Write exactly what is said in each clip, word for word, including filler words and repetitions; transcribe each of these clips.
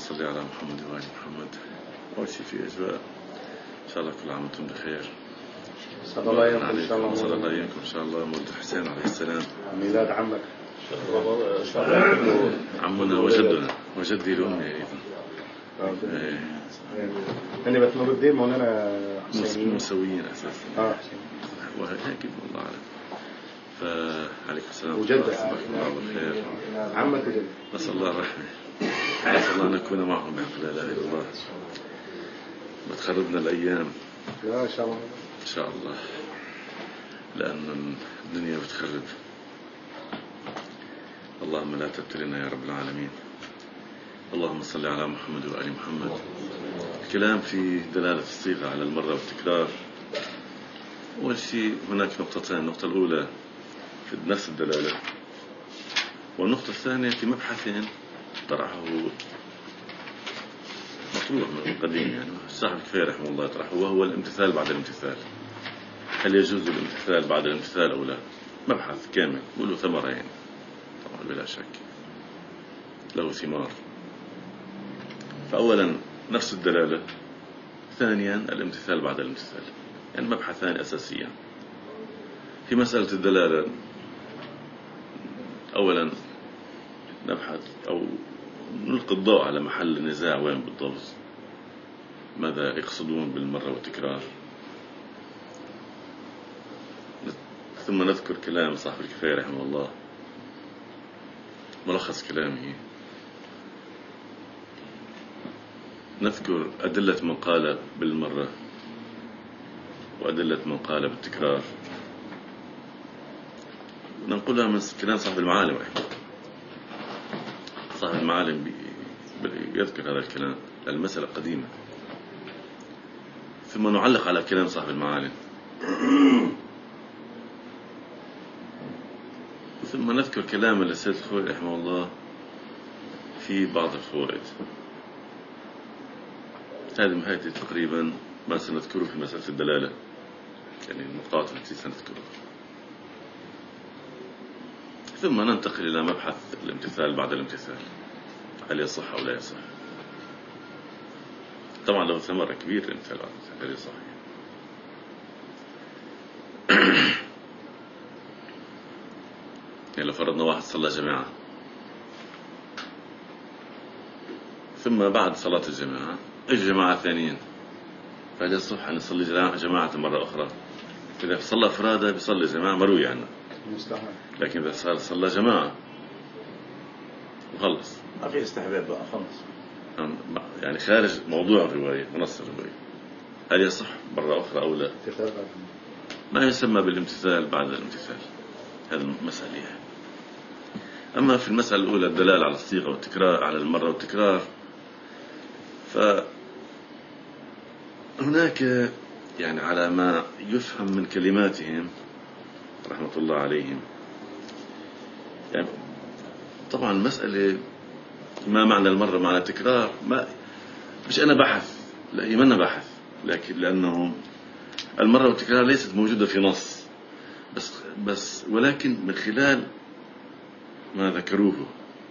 صل على محمد وآل محمد. أول شيء في أجواء إن شاء الله كل عام وأنتم بخير. صلى الله عليكم إن شاء الله. صلى الله عليكم إن شاء الله. مولد الحسين عليه السلام. ميلاد عمك. عمنا وجدنا وجدي لأمي أيضا. أنا بس نور الدين مولانا حسينيين مسويين أساسا. آه وهيك والله أعلم. فعليكم السلام. وجدة. الله بالخير. عمك وجدة. نسأل الله الرحمة. نسأل الله أن نكون معهم بحق لا إله إلا الله. بتخربنا الأيام. لا إن شاء الله. إن شاء الله. لأن الدنيا بتخرب. اللهم لا تبتلنا يا رب العالمين. اللهم صل على محمد وآل محمد. الكلام في دلالة الصيغة على المرة والتكرار. أول شيء هناك نقطتين. النقطة الأولى في نفس الدلالة، والنقطة الثانية في مبحث طرحه مطروح من قديم، يعني صاحب الكفاية رحمه الله يطرحه، وهو الامتثال بعد الامتثال. هل يجوز الامتثال بعد الامتثال أو لا؟ مبحث كامل وله ثمرة، يعني طبعا بلا شك له ثمار. فأولا نفس الدلالة، ثانيا الامتثال بعد الامتثال، يعني مبحثان أساسيا في مسألة الدلالة. أولا نبحث أو نلقي الضوء على محل النزاع وين بالضبط، ماذا يقصدون بالمرة والتكرار، ثم نذكر كلام صاحب الكفاية رحمه الله، ملخص كلامه، نذكر أدلة من قال بالمرة وأدلة من قال بالتكرار، ننقلها من كلام صاحب المعالم رحمه الله. صاحب المعالم يذكر هذا الكلام لأن المسألة قديمة، ثم نعلق على كلام صاحب المعالم، ثم نذكر كلام السيد الخوئي رحمه الله في بعض الفوائد. هذه نهاية تقريبا ما سنذكره في مسألة الدلالة، يعني النقاط التي سنذكرها، ثم ننتقل إلى مبحث الامتثال بعد الامتثال، هل يصح أو لا يصح. طبعا له ثمرة كبيرة الامتثال بعد الامتثال، هل يصح. يعني لو فرضنا واحد صلى جماعة، ثم بعد صلاة الجماعة اجى جماعة ثانيين، فهل يصح أن يصلي جماعة مرة أخرى؟ إذا صلى فرادة بيصلي جماعة مروي عنه، لكن إذا صار صلى جماعة وخلص ما في استحباب بقى خلص، يعني خارج موضوع الرواية ونص الرواية، هل يصح مرة أخرى أو لا؟ ما يسمى بالامتثال بعد الامتثال، هذا المسألة. أما في المسألة الأولى الدلالة على الصيغة والتكرار، على المرة والتكرار، فهناك يعني على ما يفهم من كلماتهم رحمة الله عليهم، يعني طبعا المسألة ما معنى المرة معنى التكرار، ما مش أنا بحث، لا يمنى بحث، لكن لأنه المرة والتكرار ليست موجودة في نص، بس بس ولكن من خلال ما ذكروه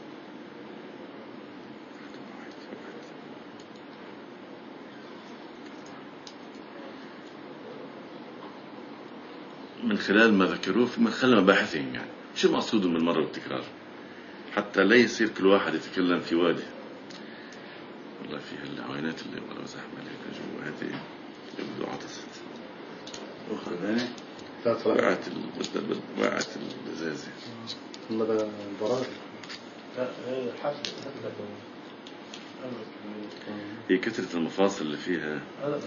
من خلال ما ذكروه من خلال مباحثهم، يعني شو مقصودهم من المرة والتكرار، حتى لا يصير كل واحد يتكلم في وادي. والله في هالعوينات اللي والله زحمة اللي جوا هذه اللي بدو عطست وخذاني وقعت وقعت الازازة. والله ده ضرر. هي كثرة المفاصل اللي فيها،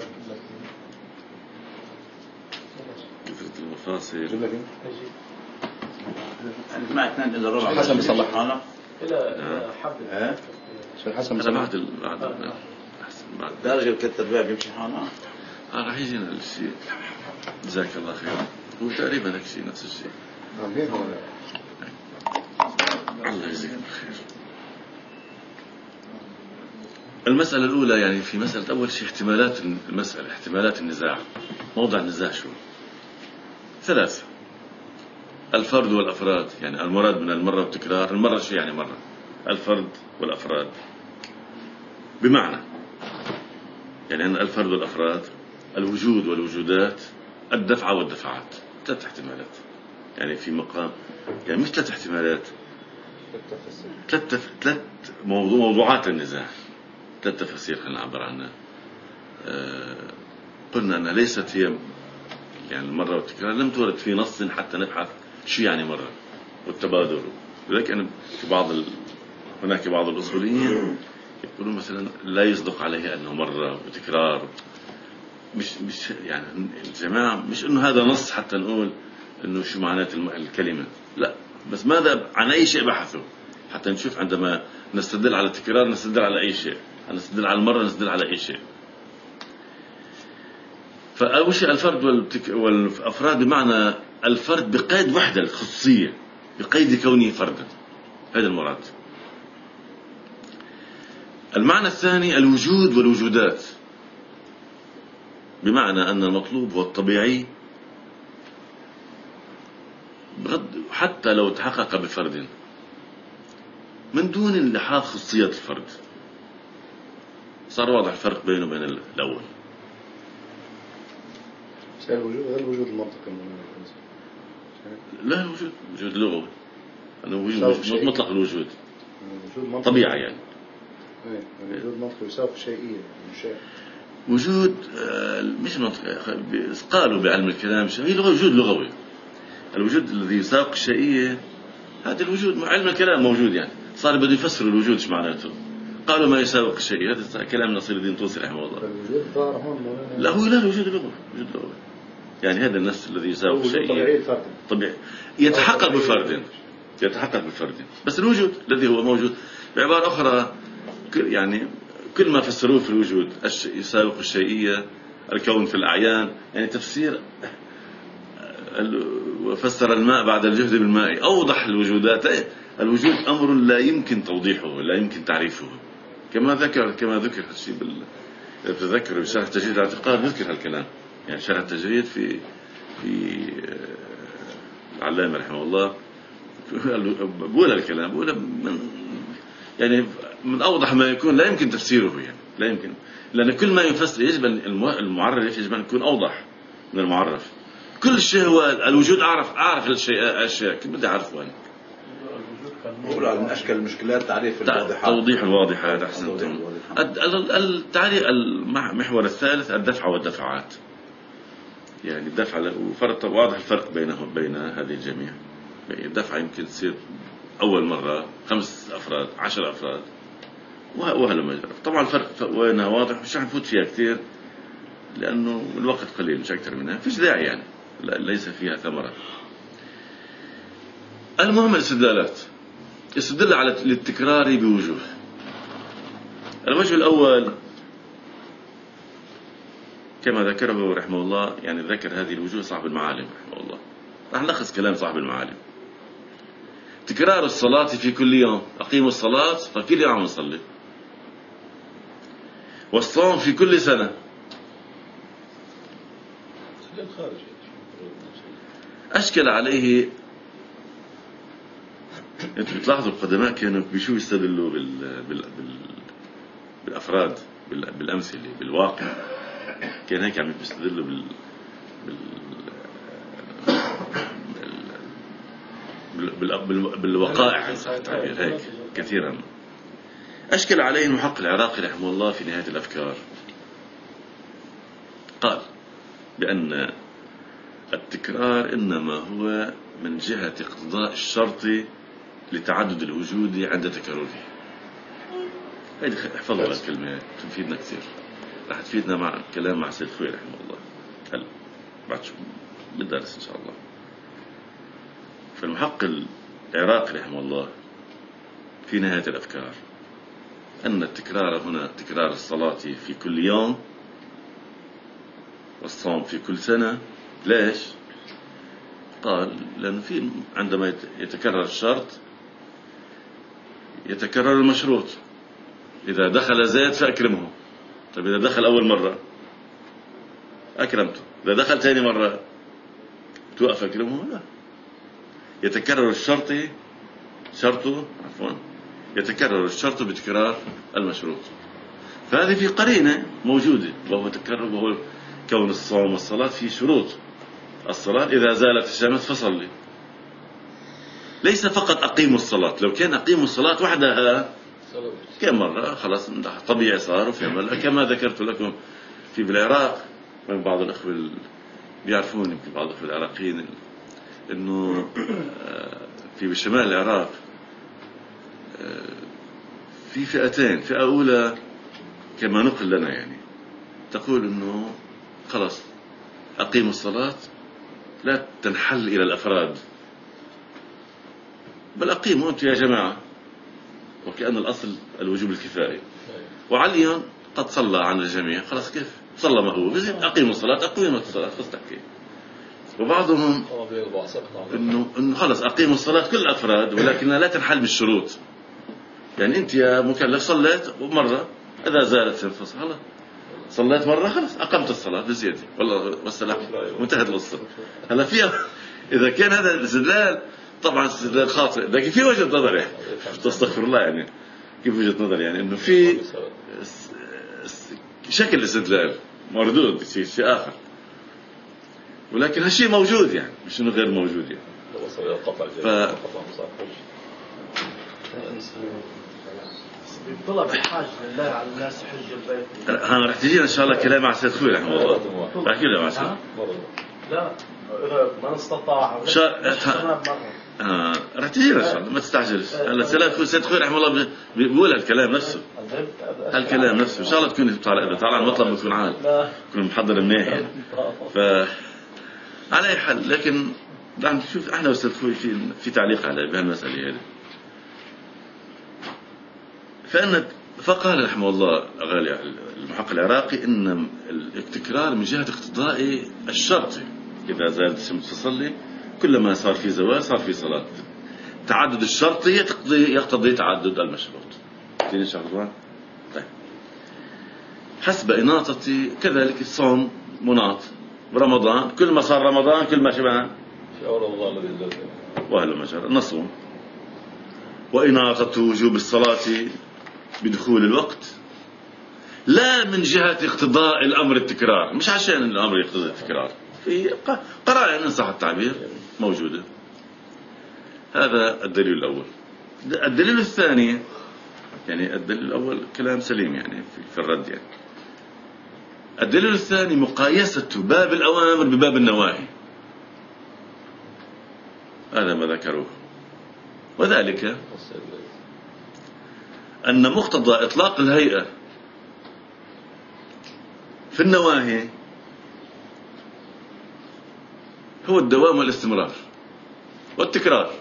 كثرة المفاصل. أنت ما اثنين إلا ربع حسن بيصلح أنا إلى حبل. ها شو حسن أنا بعد ال بعد أحسن بعد درجة كتر بيع بيمشي حاله. آه راح يجينا الشيء. جزاك الله خير. هو تقريبا هيك شيء نفس الشيء. الله يجزيك بالخير. المسألة الأولى يعني في مسألة أول شيء احتمالات المسألة، احتمالات النزاع، موضع النزاع شو؟ ثلاثة: الفرد والأفراد، يعني المراد من المرة والتكرار، المرة شو يعني مرة؟ الفرد والأفراد. بمعنى يعني أن الفرد والأفراد، الوجود والوجودات، الدفعة والدفعات، ثلاث احتمالات. يعني في مقام، يعني مش ثلاث احتمالات، ثلاث ثلاث موضوع موضوعات النزاع، ثلاث تفاسير خلينا نعبر عنها. آه قلنا أنها ليست هي يعني المرة والتكرار لم تورد في نص حتى نبحث شو يعني مرة والتبادل. لذلك أنا في بعض ال... هناك بعض الأصوليين يقولون مثلا لا يصدق عليه أنه مرة وتكرار. مش مش يعني الجماعة مش إنه هذا نص حتى نقول إنه شو معنات الكلمة، لا، بس ماذا عن أي شيء بحثوا حتى نشوف عندما نستدل على التكرار نستدل على أي شيء، نستدل على المرة نستدل على أي شيء. فأول شيء الفرد والتك... والأفراد بمعنى الفرد بقيد وحدة الخصوصية، بقيد كونه فردا، هذا المراد. المعنى الثاني الوجود والوجودات، بمعنى أن المطلوب هو الطبيعي بغض حتى لو تحقق بفرد من دون اللحاظ خصوصية الفرد. صار واضح الفرق بينه وبين الأول. الوجود غير الوجود المنطقي. لا، الوجود وجود لغوي، أنا وجود مطلق الوجود طبيعة يعني. ايه الوجود منطقي يساوي شيئية مش شيء. وجود مش منطقي، قالوا بعلم الكلام هي وجود لغوي. الوجود الذي يساوق الشيئية هذا الوجود مع علم الكلام موجود، يعني صار بده يفسر الوجود ايش معناته. قالوا ما يساوق الشيء، هذا كلام نصير الدين طوسي رحمه الله. الوجود ظاهر هون لا، هو لا الوجود لغوي، وجود لغوي يعني هذا النفس الذي يساوق الشيء طبيعي طبيعي يتحقق بفرد، يتحقق بفرد. بس الوجود الذي هو موجود بعبارة أخرى يعني كل ما فسروه في الوجود يساوق الشيئية، الكون في الأعيان، يعني تفسير وفسر الماء بعد الجهد بالماء، أوضح الوجودات. الوجود أمر لا يمكن توضيحه، لا يمكن تعريفه، كما ذكر كما ذكر هالشيء بال تذكر بشرح تجريد الاعتقاد، ذكر هالكلام يعني شرح التجريد في في العلامة رحمه الله بقول هالكلام، بقول من يعني من أوضح ما يكون، لا يمكن تفسيره يعني لا يمكن، لأن كل ما يفسر يجب المعرف يجب أن يكون أوضح من المعرف. كل شيء هو الوجود، أعرف أعرف الشيء أشياء كيف بدي أعرفه أنا. الوجود من أشكال المشكلات تعريف الواضحات، توضيح الواضحات. أحسنتم. التعريف المحور الثالث الدفعة والدفعات، يعني الدفعة وفرق واضح الفرق بينهم بين هذه الجميع. الدفعة يمكن تصير أول مرة خمس أفراد عشر أفراد وهلا ما يجرب. طبعا الفرق وينها واضح، مش رح نفوت فيها كثير لأنه الوقت قليل مش أكثر منها، فيش داعي يعني ليس فيها ثمرة. المهم الاستدلالات، استدل على التكرار بوجوه. الوجه الأول كما ذكره رحمه الله، يعني ذكر هذه الوجوه صاحب المعالم رحمه الله. راح نلخص كلام صاحب المعالم. تكرار الصلاة في كل يوم، أقيموا الصلاة فكل يوم نصلي. والصوم في كل سنة. أشكل عليه، أنتم بتلاحظوا القدماء كانوا بشو يستدلوا بال... بال... بال... بالأفراد، بال... بالأمثلة، بالواقع. كان هيك عم يستدلوا بال... بال... بال... بال... بالوقائع هيك كثيرا. أشكل عليه المحقق العراقي رحمه الله في نهاية الأفكار، قال بأن التكرار إنما هو من جهة اقتضاء الشرط لتعدد الوجود عند تكرره. هذه احفظوا الكلمة تفيدنا كثير، راح تفيدنا مع كلام مع سيد خوي رحمه الله هلا بعد شو بالدرس إن شاء الله. فالمحقق العراقي رحمه الله في نهاية الأفكار أن التكرار هنا تكرار الصلاة في كل يوم والصوم في كل سنة. ليش؟ قال لأن في عندما يتكرر الشرط يتكرر المشروط. إذا دخل زيد فأكرمه. طيب إذا دخل أول مرة أكرمته، إذا دخل ثاني مرة توقف أكرمه؟ لا، يتكرر الشرط شرطه عفوا يتكرر الشرط بتكرار المشروط. فهذه في قرينة موجودة، وهو تكرر، وهو كون الصوم والصلاة في شروط. الصلاة إذا زالت الشمس فصلي، ليس فقط أقيموا الصلاة. لو كان أقيموا الصلاة وحدها كم مرة خلاص طبيعي صار، وفي مرة كما ذكرت لكم في بالعراق، من بعض الأخوة اللي بيعرفون، يمكن بعض الأخوة العراقيين، إنه في بشمال العراق في فئتين. فئة أولى كما نقل لنا يعني تقول إنه خلاص أقيموا الصلاة، لا تنحل إلى الأفراد، بل أقيموا أنتم يا جماعة، وكأن الأصل الوجوب الكفائي، وعلي قد صلى عن الجميع، خلاص كيف صلى ما هو بزيد، أقيموا الصلاة، أقيموا الصلاة خلاص تحكي. وبعضهم إنه إنه خلاص أقيموا الصلاة كل الأفراد، ولكنها لا تنحل بالشروط. يعني أنت يا مكلف صليت مرة، إذا زالت الفصل خلاص صليت مرة خلاص أقمت الصلاة بزيادة، والله والسلام، منتهت القصة. هلا فيها إذا كان هذا الاستدلال، طبعا استدلال خاطئ، لكن في وجهة نظر يعني تستغفر الله، يعني كيف وجهة نظر، يعني إنه في شكل استدلال مردود في شيء آخر، ولكن هالشيء موجود، يعني مش إنه غير موجود يعني. ف بيطلع بحاجة لله على الناس حج البيت. ها رح تجينا إن شاء الله كلام مع سيد خوي رحمه الله، احكي له مع سيد. لا إذا ما استطاع شا... آه. رح تجينا إن شاء الله، ما تستعجلش. هلا سيد سيد خوي رحمه الله بيقول هالكلام نفسه، هالكلام نفسه إن شاء الله تكون طالع طالع المطلب بيكون عال، تكون محضر منيح يعني. ف على أي حال، لكن رح نشوف احنا وسيد خوي في في تعليق على بهالمسألة هذه. فإن فقال رحمه الله غالي المحقق العراقي إن التكرار من جهة اقتضاء الشرط، إذا زاد الشمس تصلي، كلما صار في زوال صار في صلاة. تعدد الشرط يقتضي يقتضي تعدد المشروط. تين شغلان. طيب. حسب إناطتي كذلك الصوم مناط برمضان، كل ما صار رمضان كل ما شبه في أول رمضان الذي زاد وهلا ما شاء نصوم. وإناطة وجوب الصلاة بدخول الوقت، لا من جهة اقتضاء الأمر التكرار، مش عشان الأمر يقتضي التكرار، في قرائن إن صح التعبير موجودة. هذا الدليل الأول. الدليل الثاني، يعني الدليل الأول كلام سليم يعني في الرد يعني. الدليل الثاني مقايسة باب الأوامر بباب النواهي، هذا ما ذكروه، وذلك أن مقتضى إطلاق الهيئة في النواهي هو الدوام والاستمرار والتكرار،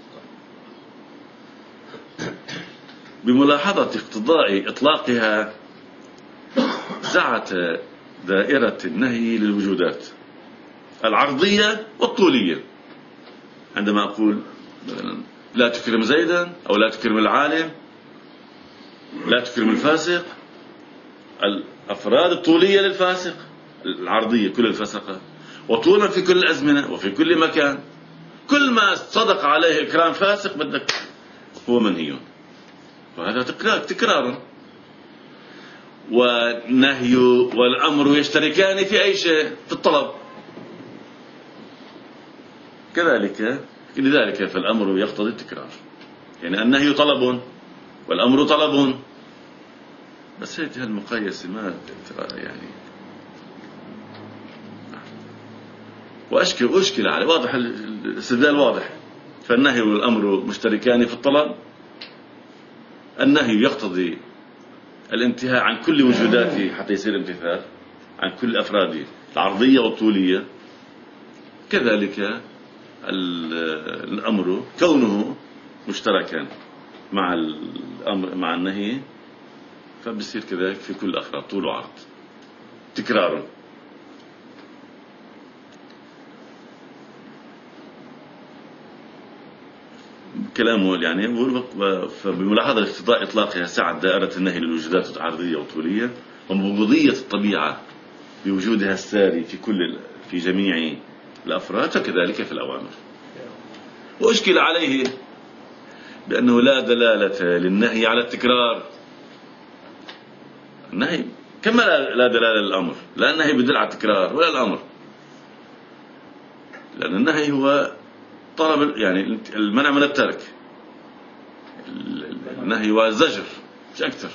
بملاحظة اقتضاء إطلاقها سعة دائرة النهي للوجودات العرضية والطولية. عندما أقول مثلا لا تكرم زيدا، أو لا تكرم العالم، لا تكرم الفاسق، الأفراد الطولية للفاسق، العرضية كل الفسقة، وطولا في كل الأزمنة وفي كل مكان. كل ما صدق عليه إكرام فاسق بدك هو منهي، وهذا تكرار تكرار. والنهي والأمر يشتركان في أي شيء، في الطلب كذلك. لذلك فالأمر يقتضي التكرار، يعني النهي طلب والأمر طلب، بس هذه المقايسة ما يعني وأشكل وأشكل على واضح الاستدلال واضح. فالنهي والأمر مشتركان في الطلب، النهي يقتضي الانتهاء عن كل وجوداته حتى يصير امتثال عن كل أفراده العرضية والطولية، كذلك الأمر كونه مشتركا مع الأمر مع النهي، فبصير كذلك في كل أفراد طول وعرض تكراره. كلامه يعني يقول فبملاحظة اقتضاء إطلاقها سعة دائرة النهي للوجودات العرضية والطولية، ومبغضية الطبيعة بوجودها الساري في كل في جميع الأفراد، فكذلك في الأوامر. وأشكل عليه بأنه لا دلالة للنهي على التكرار، النهي كما لا لا دلالة للأمر، لا النهي بدل على التكرار ولا الأمر، لأن النهي هو طلب يعني المنع من الترك، النهي هو الزجر مش أكثر.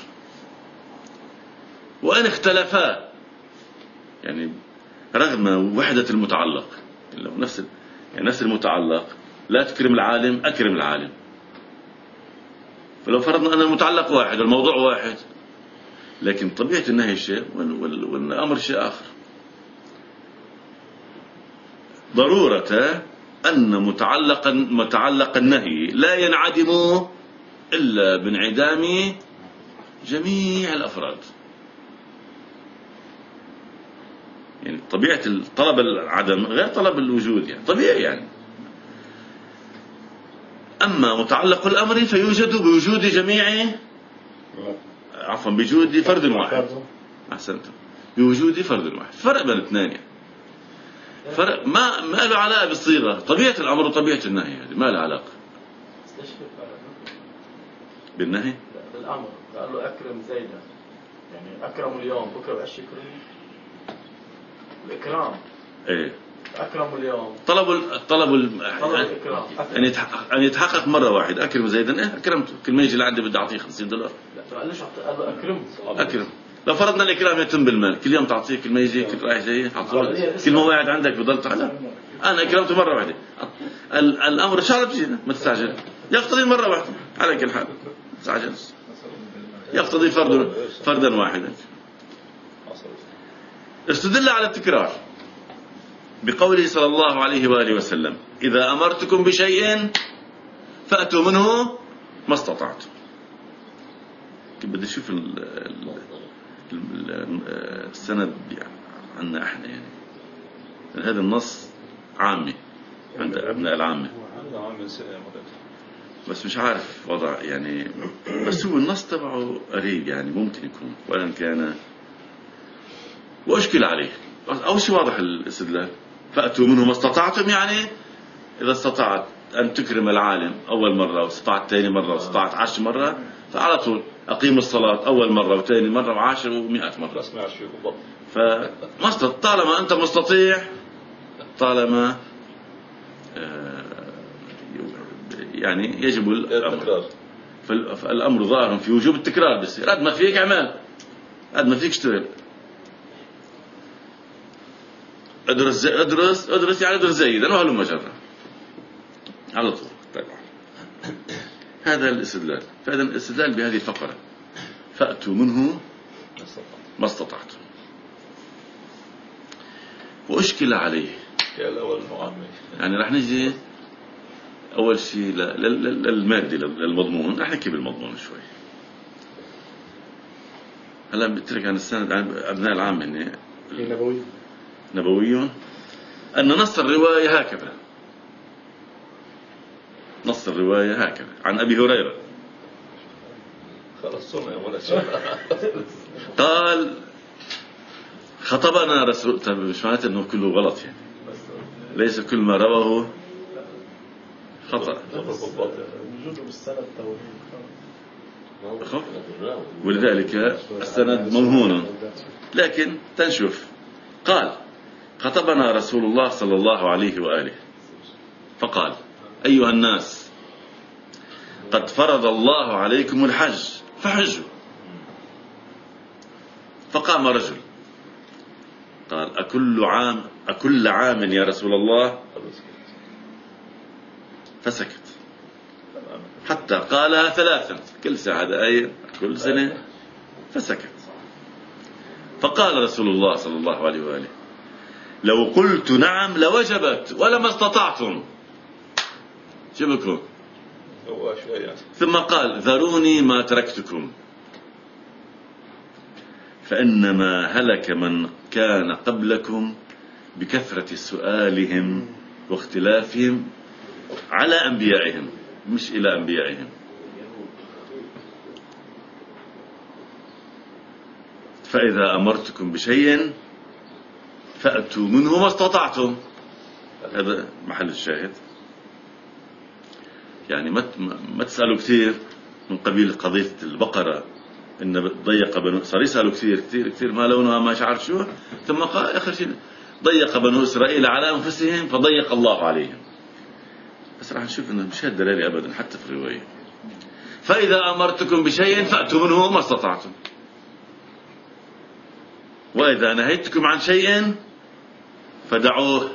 وإن اختلفا يعني رغم وحدة المتعلق، نفس يعني نفس المتعلق، لا تكرم العالم أكرم العالم. فلو فرضنا أن المتعلق واحد والموضوع واحد، لكن طبيعة النهي شيء والأمر شيء آخر. ضرورة أن متعلق متعلق النهي لا ينعدم إلا بانعدام جميع الأفراد. يعني طبيعة طلب العدم غير طلب الوجود، يعني طبيعي يعني. أما متعلق الأمر فيوجد بوجود جميع، عفوا بوجود فرد واحد. أحسنت، بوجود فرد واحد. فرق بين الاثنين يعني. فرق ما ما له علاقة بالصيغة، طبيعة الأمر وطبيعة النهي هذه ما له علاقة. بالنهي؟ بالأمر قال له أكرم زيدا، يعني أكرم اليوم بكرة بقاش يكرم. الإكرام إيه أكرم اليوم طلب طلب الإكرام أن يتحقق أن يتحقق مرة واحدة. أكرم زيدا، إيه أكرمته، كل ما يجي لعندي بدي أعطيه خمسين دولار. لا قال له أكرم أكرم. لو فرضنا الإكرام يتم بالمال، كل يوم تعطيه، كل ما يجي كل رايح جاي حاطه، كل ما قاعد عندك بضل تعال. أنا أكرمته مرة واحدة. الأمر شرط جينا، ما تستعجل، يقتضي مرة واحدة على كل حال، ما تستعجل، يقتضي فرد فردا واحدا. استدل على التكرار بقوله صلى الله عليه وآله وسلم: إذا أمرتكم بشيء فأتوا منه ما استطعتم. كيف بدي أشوف السند عنا احنا يعني هذا النص عامي عند أبناء العامة، بس مش عارف وضع يعني، بس هو النص تبعه قريب يعني ممكن يكون وإن كان وأشكل عليه. أول شيء واضح الاستدلال، فأتوا منه ما استطعتم، يعني إذا استطعت أن تكرم العالم أول مرة واستطعت ثاني مرة واستطعت عشر مرة، فعلى طول أقيم الصلاة أول مرة وثاني مرة وعشر ومئة مرة. فما استطعت، طالما أنت مستطيع، طالما يعني يجب الأمر. فالأمر ظاهر في وجوب التكرار، بس قد ما فيك اعمل، قد ما فيك اشتغل. ادرس ادرس ادرس يعني ادرس زيدا وهلم مجرة على طول. طبعا هذا الاستدلال. فهذا الاستدلال بهذه الفقرة: فأتوا منه ما استطعتم. وأشكل عليه يعني رح نجي أول شيء للمادة للمضمون. رح نحكي بالمضمون شوي. هلا بترك عن السند عن أبناء العام هنا نبوي نبوي أن نص الرواية هكذا. نص الرواية هكذا عن أبي هريرة قال: خطبنا رسول. طيب مش معناته أنه كله غلط يعني، ليس كل ما رواه خطأ، ولذلك السند موهون. لكن تنشوف قال: خطبنا رسول الله صلى الله عليه وآله فقال: أيها الناس، قد فرض الله عليكم الحج فحجوا. فقام رجل قال: أكل عام أكل عام يا رسول الله؟ فسكت حتى قالها ثلاثا، كل ساعة آية كل سنة، فسكت. فقال رسول الله صلى الله عليه وآله: لو قلت نعم لوجبت ولما استطعتم. شبكوا. ثم قال: ذروني ما تركتكم، فإنما هلك من كان قبلكم بكثرة سؤالهم واختلافهم على أنبيائهم، مش إلى أنبيائهم. فإذا أمرتكم بشيء فأتوا منه ما استطعتم. هذا محل الشاهد. يعني ما ما تسألوا كثير من قبيل قضية البقرة إن ضيق بنو، صار يسألوا كثير كثير كثير ما لونها ما عارف شو، ثم قال آخر شيء ضيق بنو إسرائيل على أنفسهم فضيق الله عليهم. بس راح نشوف إنه مش هالدلالة أبدا حتى في الرواية. فإذا أمرتكم بشيء فأتوا منه ما استطعتم، وإذا نهيتكم عن شيء فدعوه.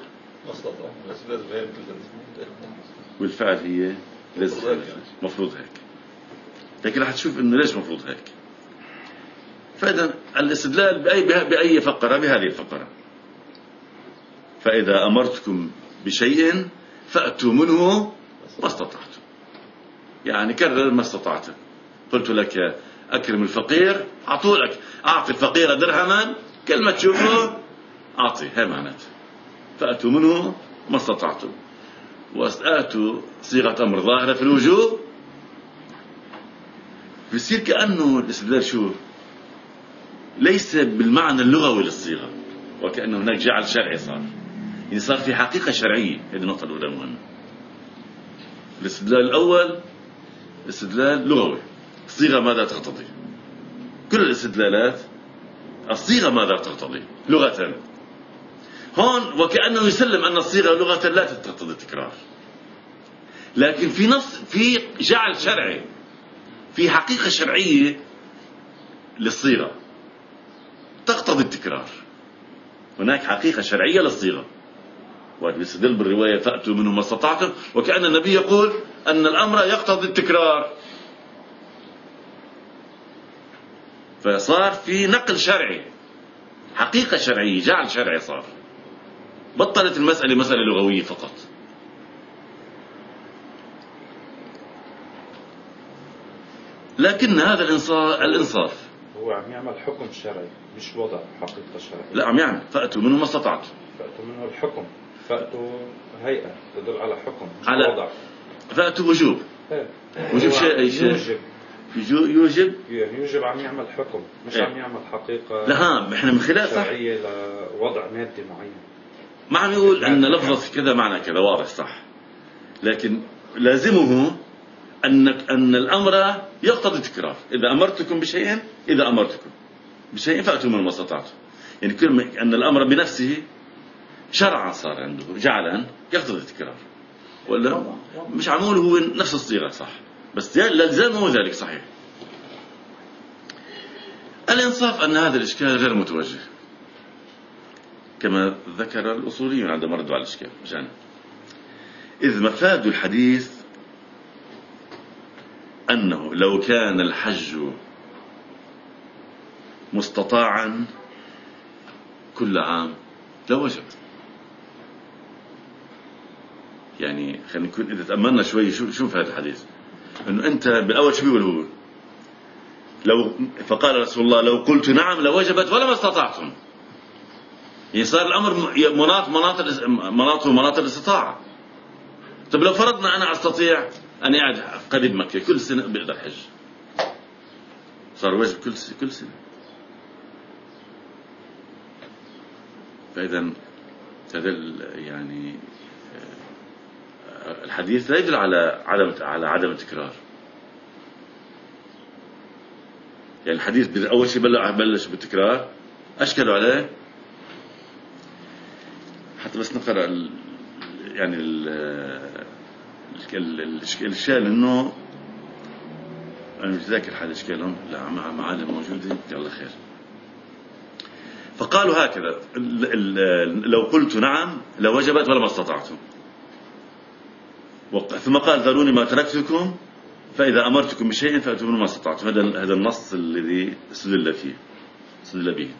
والفعل هي لازم مفروض هيك، لكن راح تشوف إنه ليش مفروض هيك. فإذا الاستدلال بأي بأي فقرة بهذه الفقرة. فإذا أمرتكم بشيء فأتوا منه ما استطعتم، يعني كرر ما استطعتم. قلت لك أكرم الفقير، أعطوا لك، أعطي الفقير درهما، كلمة تشوفه أعطي، هي معناته. فأتوا منه ما استطعتم. وآتوا صيغة أمر ظاهرة في الوجوب، بيصير كأنه الاستدلال شو ليس بالمعنى اللغوي للصيغة، وكأنه هناك جعل شرعي صار، يعني صار في حقيقة شرعية. هذه النقطة الأولى مهمة. الاستدلال الأول استدلال لغوي، الصيغة ماذا تقتضي. كل الاستدلالات الصيغة ماذا تقتضي لغة. هون وكأنه يسلم أن الصيغة لغة لا تقتضي التكرار، لكن في نص، في جعل شرعي، في حقيقة شرعية للصيغة تقتضي التكرار. هناك حقيقة شرعية للصيغة، ويستدل بالرواية فأتوا منه ما استطعتم، وكأن النبي يقول أن الأمر يقتضي التكرار. فصار في نقل شرعي، حقيقة شرعية، جعل شرعي صار. بطلت المسألة مسألة لغوية فقط. لكن هذا الإنصاف, الإنصاف هو عم يعمل حكم شرعي مش وضع حقيقة شرعية. لا، عم يعمل فأتوا منه ما استطعتم. فأتوا منه الحكم، فأتوا هيئة تدل على حكم مش على وضع. فأتوا وجوب. ايه. وجوب شيء أي شيء يوجب. يجو يوجب يعني يوجب عم يعمل حكم مش ايه. عم يعمل حقيقة لا ها احنا من خلال صح شرعية لوضع مادة معين. ما عم يقول أن لفظة كذا معنى كذا، واضح صح، لكن لازمه أن أن الأمر يقتضي التكرار. إذا أمرتكم بشيء إذا أمرتكم بشيء فأتوا منه ما استطعتم، يعني كل ما أن الأمر بنفسه شرعا صار عنده جعلا يقتضي التكرار، ولا مش عمول هو نفس الصيغة صح، بس لازمه ذلك صحيح. الإنصاف أن هذا الإشكال غير متوجه كما ذكر الأصوليون عندما ردوا على الإشكال مشان. إذ مفاد الحديث أنه لو كان الحج مستطاعا كل عام لوجب. يعني خلينا نكون إذا تأملنا شوي شوف, شوف هذا الحديث أنه أنت بالأول شو بيقول هو لو فقال رسول الله لو قلت نعم لوجبت ولما استطعتم. يعني صار الأمر مناط مناط مناط مناط الاستطاعة. طب لو فرضنا أنا أستطيع أن أقعد قريب مكة كل سنة بقدر حج، صار واجب كل سنة كل سنة. فإذا هذا يعني الحديث لا يدل على عدم على عدم التكرار. يعني الحديث أول شيء بلش بالتكرار، أشكلوا عليه حتى بس نقرأ ال يعني الإشكال إنه أنا مش ذاكر حال إشكالهم، لا مع معالم موجودة يلا خير. فقالوا هكذا لو قلت نعم لوجبت ولما استطعتم، ثم قال ذروني ما تركتكم فإذا أمرتكم بشيء فأتوا منه ما استطعتم. هذا هذا النص الذي استدل فيه استدل به.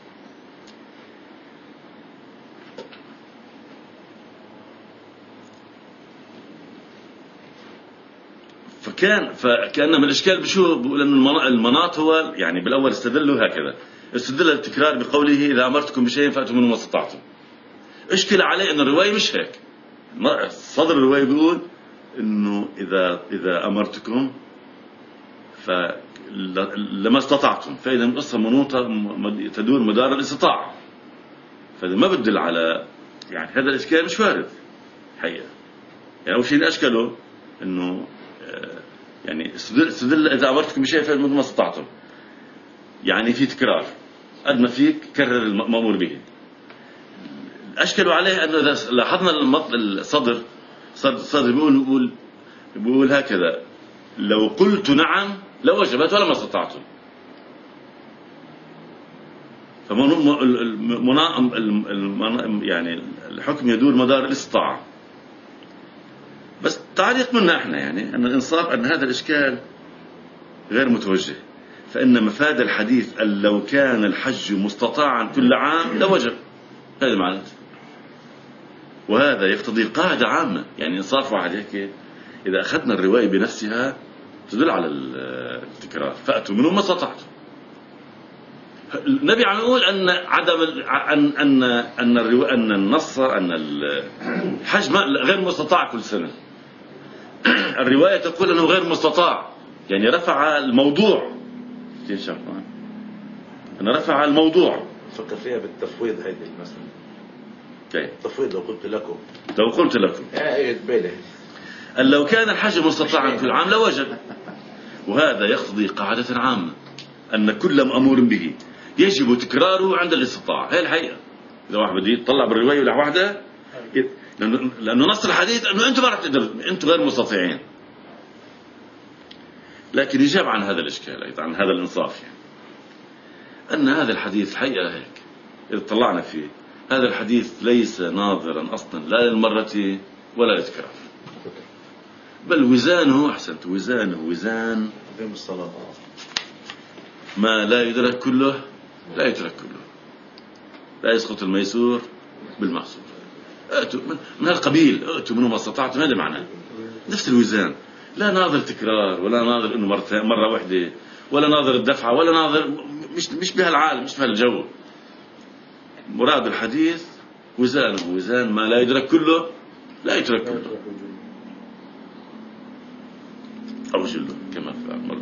فكان فكأنما الإشكال بشو بقول إنه المناط هو يعني بالأول استدلوا هكذا، استدل التكرار بقوله إذا أمرتكم بشيء فأتوا منه ما استطعتم. إشكل عليه إن الرواية مش هيك. صدر الرواية بيقول إنه إذا إذا أمرتكم فلما استطعتم، فإذا القصة منوطة تدور مدار الاستطاعة، فإذا ما بدل على يعني هذا الإشكال مش وارد حقيقة. يعني أول شيء أشكله إنه يعني استدل إذا أمرتكم بشيء فإذا ما استطعتم، يعني في تكرار، قد ما فيك كرر المأمور به. أشكلوا عليه أنه إذا لاحظنا الصدر صدر بيقول بيقول بيقول هكذا: لو قلت نعم لوجبت ولا ما استطعت. فمن يعني الحكم يدور مدار الاستطاعة. بس تعليق منا احنا يعني أن الإنصاف أن هذا الإشكال غير متوجه، فإن مفاد الحديث أن لو كان الحج مستطاعا كل عام لوجب. هذا معناته، وهذا يقتضي قاعدة عامة. يعني إنصاف واحد هيك إذا أخذنا الرواية بنفسها تدل على التكرار، فأتوا منه ما استطعتم. النبي عم يقول أن عدم أن أن أن الرواية أن النص أن الحج غير مستطاع كل سنة. الرواية تقول أنه غير مستطاع، يعني رفع الموضوع. أنا رفع الموضوع. فكر فيها بالتفويض هيدي المسألة. كيف؟ التفويض لو قلت لكم لو قلت لكم ايه بالي أن لو كان الحج مستطاعا كل عام لوجب. وهذا يقتضي قاعدة عامة أن كل مأمور به يجب تكراره عند الاستطاعة. هي الحقيقة. إذا واحد بده يطلع بالرواية ولا واحدة، لأنه, لأنه نص الحديث أنه أنتم ما رح تقدروا، أنتم غير مستطيعين. لكن يجاب عن هذا الإشكال أيضا، عن هذا الإنصاف، يعني أن هذا الحديث الحقيقة هيك إذا طلعنا فيه، هذا الحديث ليس ناظرا أصلا لا للمرة ولا للتكرار، بل وزانه أحسنت وزانه وزان في الصلاة. ما لا يدرك كله لا يترك كله، لا يسقط الميسور بالمعسور. أتوا من, من هالقبيل، أتوا منه ما استطعتم. هذا معناه نفس الوزان، لا ناظر تكرار ولا ناظر إنه مرة مرة واحدة ولا ناظر الدفعة ولا ناظر مش مش بهالعالم، مش بهالجو. مراد الحديث وزانه وزان ما لا يدرك كله لا يترك كله أو جله كما في المرة.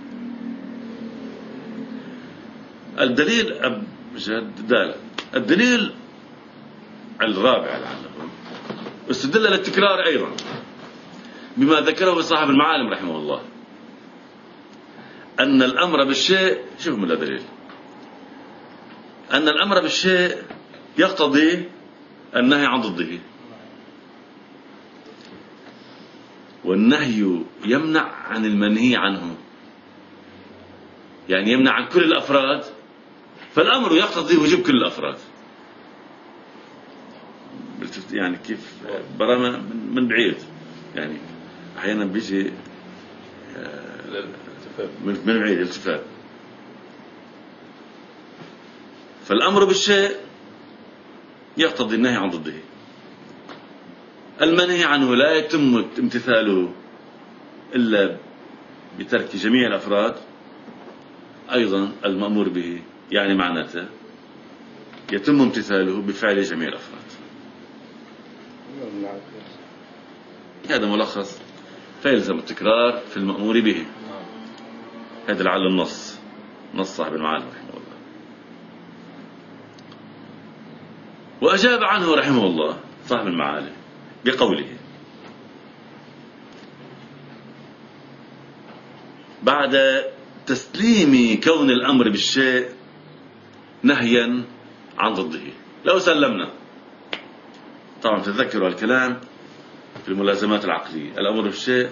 الدليل أبجد دال الدليل الرابع لعلهم استدل للتكرار أيضا بما ذكره صاحب المعالم رحمه الله، أن الأمر بالشيء، شوفوا من الدليل، أن الأمر بالشيء يقتضي النهي عن ضده، والنهي يمنع عن المنهي عنه، يعني يمنع عن كل الأفراد، فالأمر يقتضي وجوب كل الأفراد. يعني كيف برمى من بعيد، يعني أحيانا بيجي من بعيد التفات. فالأمر بالشيء يقتضي النهي عن ضده، المنهي عنه لا يتم امتثاله إلا بترك جميع الأفراد، أيضا المأمور به يعني معناته يتم امتثاله بفعل جميع الأفراد. هذا ملخص فيلزم التكرار في المأمور به. هذا لعل النص نص صاحب المعالم رحمه الله. وأجاب عنه رحمه الله صاحب المعالم بقوله: بعد تسليم كون الأمر بالشيء نهيا عن ضده. لو سلمنا، طبعا تذكروا الكلام في الملازمات العقلية، الأمر بالشيء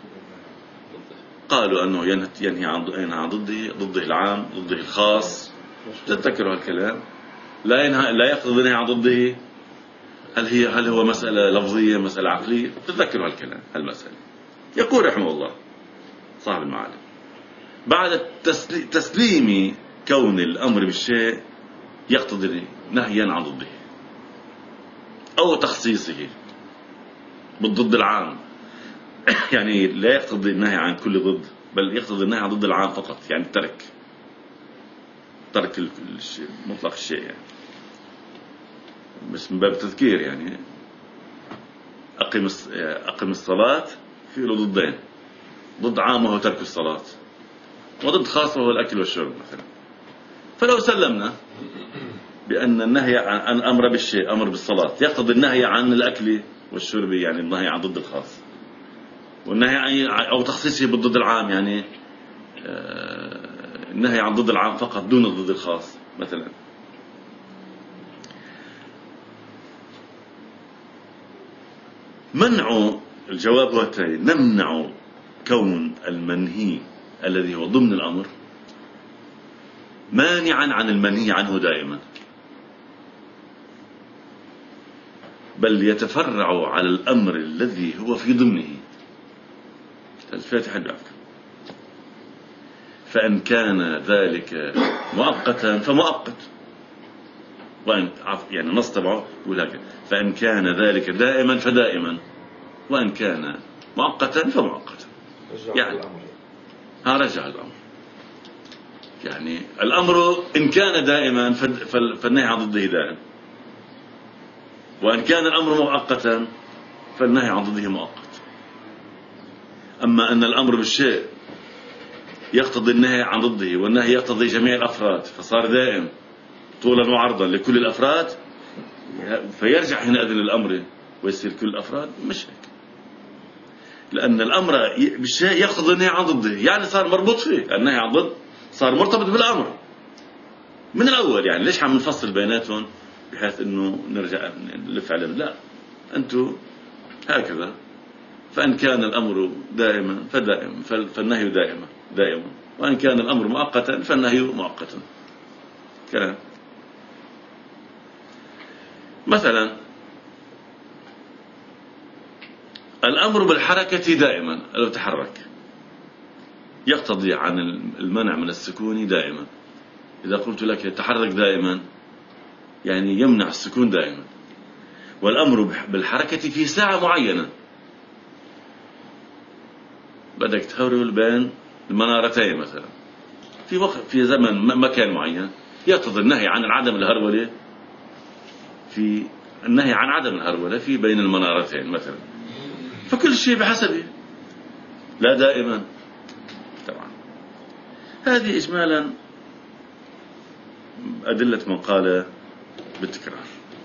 قالوا أنه ينهي عن عن ضده، ضده العام ضده الخاص. تذكروا الكلام. لا ينهى لا يقتضي النهي عن ضده. هل هي هل هو مسألة لفظية مسألة عقلية؟ تذكروا الكلام هالمسألة. يقول رحمه الله صاحب المعالم: بعد تسليم كون الأمر بالشيء يقتضي نهيا عن ضده أو تخصيصه بالضد العام. يعني لا يقتضي النهي عن كل ضد، بل يقتضي النهي عن ضد العام فقط، يعني ترك ترك الشيء مطلق الشيء، يعني بس من باب التذكير. يعني أقم أقم الصلاة في له ضدين، ضد عام وهو ترك الصلاة، وضد خاص وهو الأكل والشرب مثلا. فلو سلمنا بأن النهي عن الأمر بالشيء أمر بالصلاة يقتضي النهي عن الأكل والشرب، يعني النهي عن ضد الخاص، والنهي عن أو تخصيصه بالضد العام، يعني النهي عن ضد العام فقط دون الضد الخاص مثلا. منع الجواب هو التالي: نمنع كون المنهي الذي هو ضمن الأمر مانعا عن المنهي عنه دائما، بل يتفرع على الأمر الذي هو في ضمنه. الفاتحة بيعرف. فإن كان ذلك مؤقتا فمؤقت، وإن يعني نص تبعه يقول هكذا: فإن كان ذلك دائما فدائما، وإن كان مؤقتا فمؤقتا. يعني ها رجع الأمر، يعني الأمر إن كان دائما فالنهي عن ضده دائم، وإن كان الأمر مؤقتا فالنهي عن ضده مؤقت. أما أن الأمر بالشيء يقتضي النهي عن ضده، والنهي يقتضي جميع الأفراد، فصار دائم طولا وعرضا لكل الأفراد، فيرجع حينئذ للأمر ويصير كل الأفراد مش هيك، لأن الأمر بالشيء يقتضي النهي عن ضده، يعني صار مربوط فيه. النهي عن ضد صار مرتبط بالأمر من الأول. يعني ليش عم نفصل بيناتهم بحيث إنه نرجع نلف عليهم؟ لا، أنتوا هكذا. فإن كان الأمر دائما فدائم فالنهي دائما دائما، وإن كان الأمر مؤقتا فالنهي مؤقتا. كلام. مثلا الأمر بالحركة دائما لو تحرك يقتضي عن المنع من السكون دائما. إذا قلت لك تحرك دائما يعني يمنع السكون دائما. والأمر بالحركة في ساعة معينة، بدك تهرول بين المنارتين مثلا في وقت في زمن مكان معين، يقتضي النهي عن عدم الهرولة في النهي عن عدم الهرولة في بين المنارتين مثلا. فكل شيء بحسبه، لا دائما. طبعا هذه إجمالا أدلة من قال بالتكرار.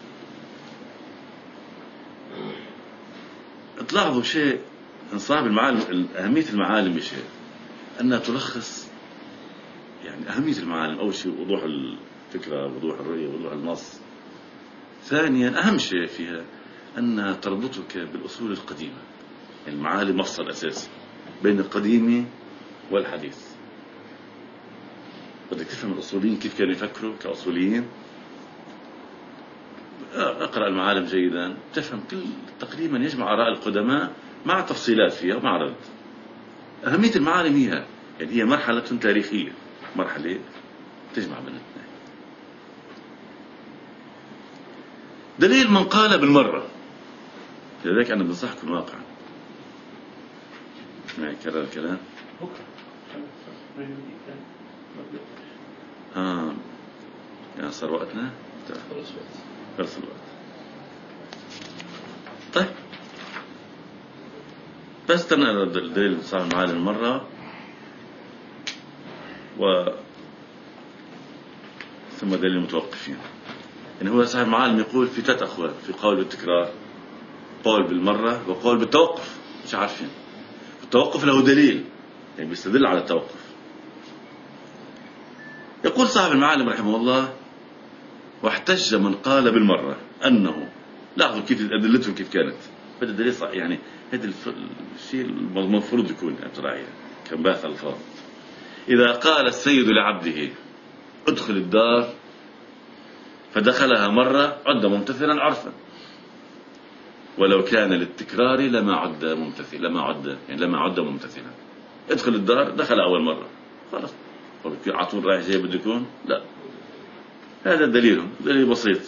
تلاحظوا شيء ان صاحب المعالم، أهمية المعالم بشيء أنها تلخص يعني أهمية المعالم. أول شيء وضوح الفكرة، وضوح الرؤية، وضوح النص. ثانيا أهم شيء فيها أنها تربطك بالأصول القديمة. المعالم مفصل أساسي بين القديم والحديث. بدك تفهم الأصوليين كيف كانوا يفكروا كأصوليين، اقرأ المعالم جيدا تفهم كل تقريبا يجمع آراء القدماء مع تفصيلات فيها ومع رد. أهمية المعالم هي يعني هي مرحلة تاريخية، مرحلة تجمع بين الاثنين. دليل من قال بالمرة، لذلك أنا بنصحكم واقعا اسمعي كرر الكلام. آه يعني صار وقتنا خلص الوقت. طيب بس تنقل الدليل صار المعالم مرة و ثم دليل المتوقفين. يعني هو صاحب المعالم يقول في ثلاث أقوال، في قول بالتكرار، قول بالمرة، وقول بالتوقف. مش عارفين التوقف له دليل يعني بيستدل على التوقف. يقول صاحب المعالم رحمه الله: واحتج من قال بالمرة أنه، لاحظوا كيف أدلتهم كيف كانت. هذا الدليل يعني هذا الشيء المفروض يكون يعني كان باث الفاظ. إذا قال السيد لعبده ادخل الدار فدخلها مرة عد ممتثلا عرفا، ولو كان للتكرار لما عد ممتثلا لما عد يعني لما عد ممتثلا. ادخل الدار دخل أول مرة خلاص، على طول رايح جاي بده يكون؟ لا. هذا دليلهم دليل بسيط.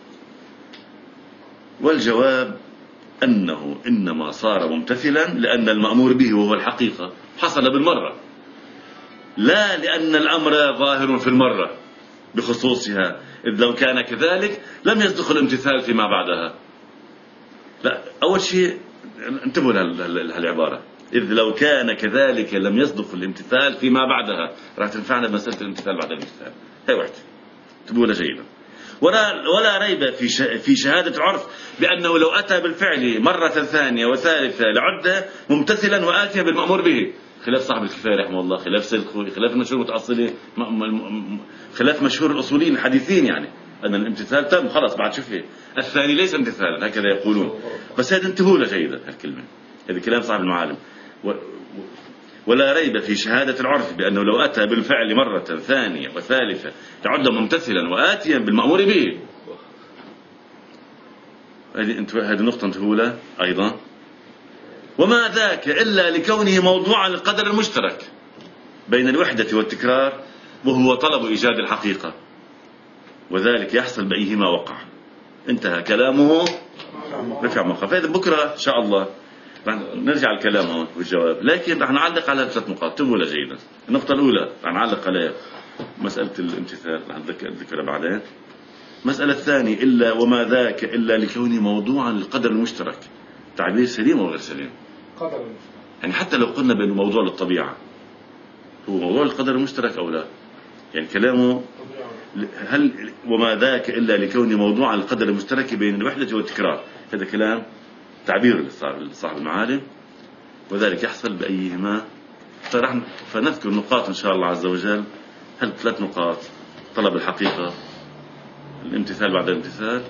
والجواب أنه إنما صار ممتثلا لأن المأمور به وهو الحقيقة حصل بالمرة، لا لأن الأمر ظاهر في المرة بخصوصها، إذ لو كان كذلك لم يصدق الامتثال فيما بعدها. لا، أول شيء انتبهوا لهالعبارة، إذ لو كان كذلك لم يصدق الامتثال فيما بعدها. راح تنفعنا بمسألة الامتثال بعد الامتثال. هي واحدة انتبهوا لها جيدا. ولا ولا ريب في في شهادة عرف بأنه لو أتى بالفعل مرة ثانية وثالثة لعد ممتثلا وآتيا بالمأمور به. خلاف صاحب الكفاية رحمه الله، خلاف سيد الخوئي، خلاف المشهور المتأصلين، خلاف مشهور الأصوليين الحديثين، يعني أن الامتثال تم خلاص بعد شو فيه. الثاني ليس امتثالا هكذا يقولون، بس هذا انتهولة جيدة هالكلمة، هذا كلام صاحب المعالم. و ولا ريب في شهادة العرف بأنه لو أتى بالفعل مرة ثانية وثالثة يعد ممتثلا وآتيا بالمأمور به. هذه النقطة انتهولة أيضا. وما ذاك إلا لكونه موضوعا للقدر المشترك بين الوحدة والتكرار، وهو طلب إيجاد الحقيقة، وذلك يحصل بأيهما وقع. انتهى كلامه، رفع مقام. فإذا بكرة إن شاء الله رح نرجع الكلام هون والجواب، لكن رح نعلق على ثلاث نقاط تبولا جيدا. النقطة الأولى رح نعلق عليها مسألة الامتثال، رح نذكرها بعدين. مسألة الثانية إلا وما ذاك إلا لكونه موضوعا للقدر المشترك، تعبير سليم أو غير سليم؟ قدر المشترك. يعني حتى لو قلنا بأنه موضوع للطبيعة هو موضوع للقدر المشترك أو لا؟ يعني كلامه هل وما ذاك إلا لكونه موضوعا للقدر المشترك بين الوحدة والتكرار، هذا كلام تعبير لصاحب المعالم، وذلك يحصل بأيهما. فنذكر نقاط إن شاء الله عز وجل. هل ثلاث نقاط: طلب الحقيقة، الامتثال بعد الامتثال،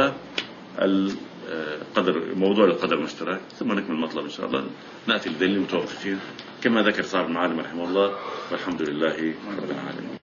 والقدر موضوع القدر المشترك، ثم نكمل المطلب إن شاء الله. نأتي لدليل المتوقفين كما ذكر صاحب المعالم رحمه الله، والحمد لله رب العالمين.